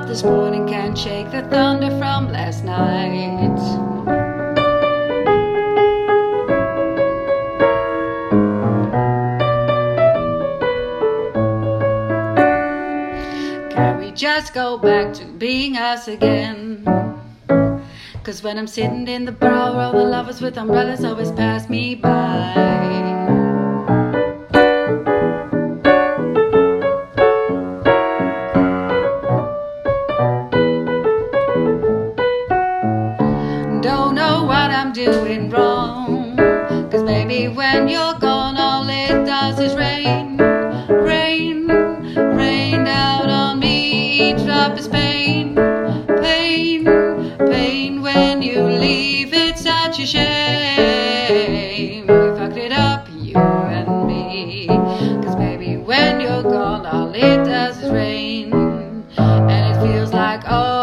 this morning can't shake the thunder from last night. Can we just go back to being us again? 'Cause when I'm sitting in the bar, all the lovers with umbrellas always pass me by. Don't know what I'm doing wrong, 'cause maybe when you're gone all it does is rain, rain, rain down on me. Each drop is pain, pain, pain. When you leave it's such a shame. We fucked it up, you and me. 'Cause maybe when you're gone all it does is rain, and it feels like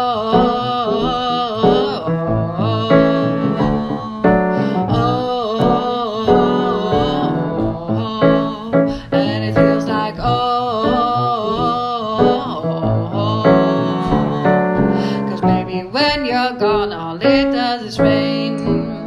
when you're gone all it does is rain.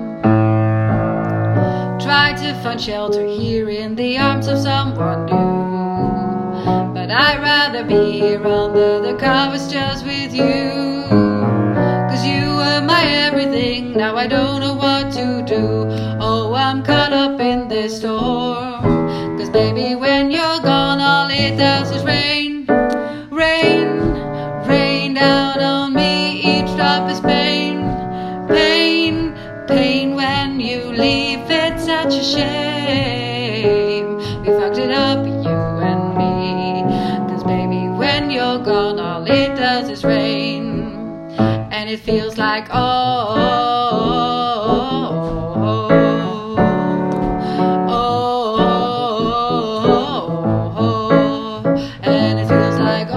Try to find shelter here in the arms of someone new, but I'd rather be here under the covers just with you. 'Cause you were my everything, now I don't know what to do. Oh, I'm caught up in this storm. 'Cause baby when you're gone all it does is rain, rain, rain down on me. Each drop is pain, pain, pain. When you leave it's such a shame. We fucked it up, you and me. 'Cause baby when you're gone all it does is rain, and it feels like and it feels like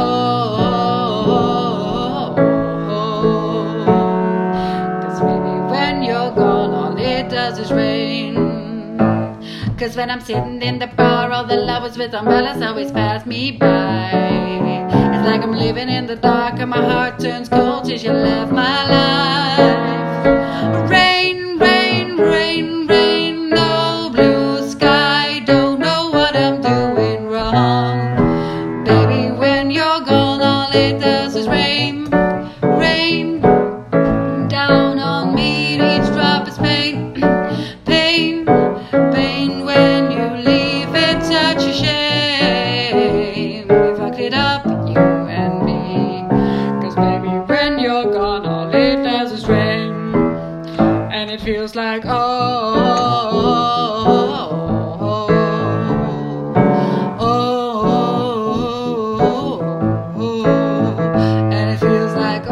does is rain. 'Cause when I'm sitting in the bar, all the lovers with umbrellas always pass me by. It's like I'm living in the dark and my heart turns cold since you left my life. Rain, rain, rain, rain, no blue sky. Don't know what I'm doing wrong. Baby, when you're gone, all it does is rain, rain down on me. Each drop is pain, pain, pain. When you leave it's such a shame. We fucked it up, you and me. 'Cause baby when you're gone all it does is rain, and it feels like and it feels like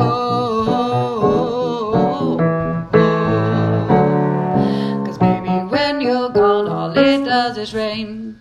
you're gone, all it does is rain.